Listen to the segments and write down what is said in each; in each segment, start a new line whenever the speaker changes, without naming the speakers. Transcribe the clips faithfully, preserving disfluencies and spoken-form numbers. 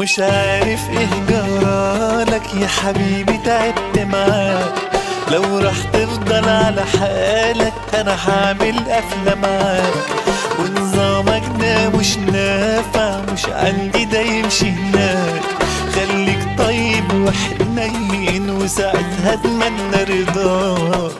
مش عارف ايه جرالك يا حبيبي، تعبت معاك. لو راح تفضل على حالك انا هعمل قفلة معاك، ونظامك ده مش نافع، مش عندي ده يمشي هناك. خليك طيب وحنين وساعتها اتمنى رضاك.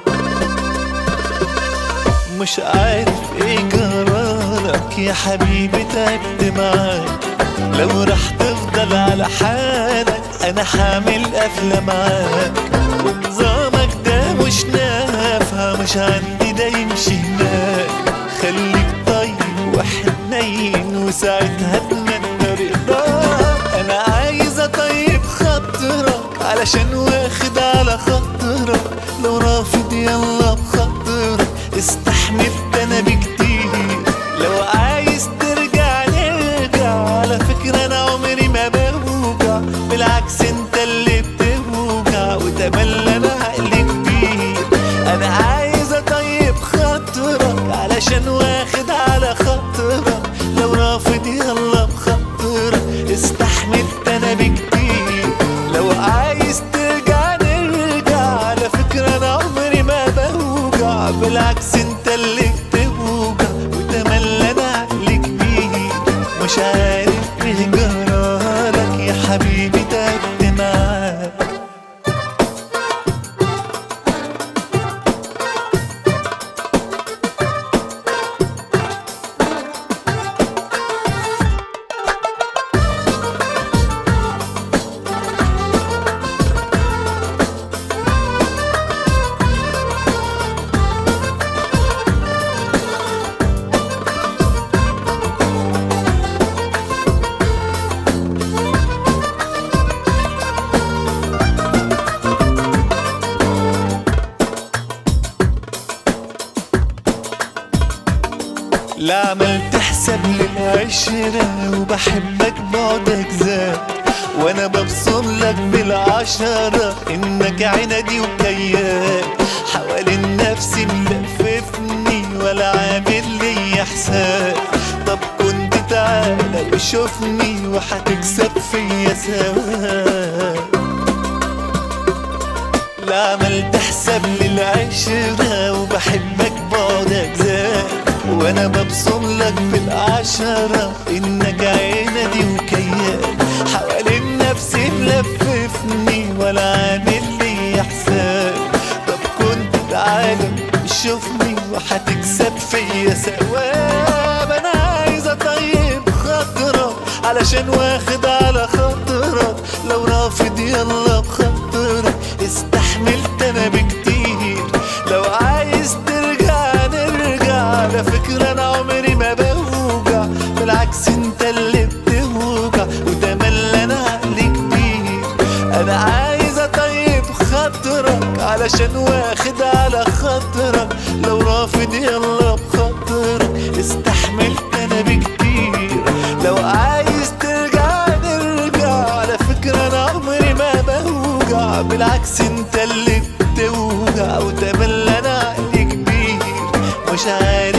مش عارف ايه جرالك يا حبيبي، تعبت معاك. لو راح تفضل على حالك انا حامل قفلة معاك، ونظامك ده مش نافع، مش عندي ده يمشي هناك. خليك طيب وحنين وساعتها اتمنى رضاك. انا عايز اطيب خاطرك علشان واخد على خاطرك، لو رافض يلا بخاطرك استحمل انا بكتير. لو عايز ترجع نرجع، على فكرة انا عمري ما بوجع، بالعكس انت اللي بتوجع وتملى انا عقلي كبير. انا عايز اطيب خاطرك علشان واخد على خاطرك، لو رافض يلا بخاطرك استحمل انا بكتير. لو عايز ترجع نرجع، على فكرة انا عمري ما بوجع، بالعكس انت اللي بتوجع وتملى انا عقلي كبير. مش عارف ايه جرالك يا حبيبي، تعبت معاك. لا عملت حساب للعشرة وبحبك بعدك زاد، وانا ببصم لك بالعشرة انك عندي وكيان. حوالين نفسي ملففني ولا عامل لي حساب، طب كنت تعالى وشوفني وهتكسب فيا ثواب. لا عملت حساب للعشرة وبحبك بعدك زاد، وانا ببصم لك بالعشرة انك عندي وكيان. حوالين نفسي ملففني ولا عامل لي حساب، طب كنت تعالى شوفني وهتكسب فيا ثواب. انا عايز اطيب خاطرك علشان واخد على خاطرك، لو رافض يلا بخاطرك استحملت انا بكتير. لو عايز ترجع نرجع، على فكرة انا عمري ما بوجع، بالعكس انت اللي بتوجع وتملى انا عقلي كبير. انا عايز اطيب خاطرك علشان واخد على خاطرك، لو رافض يلا بخاطرك استحملت انا بكتير. لو عايز ترجع نرجع، على فكرة انا عمري ما بوجع، بالعكس انت اللي بتوجع وتملى انا عقلي كبير. مش عارف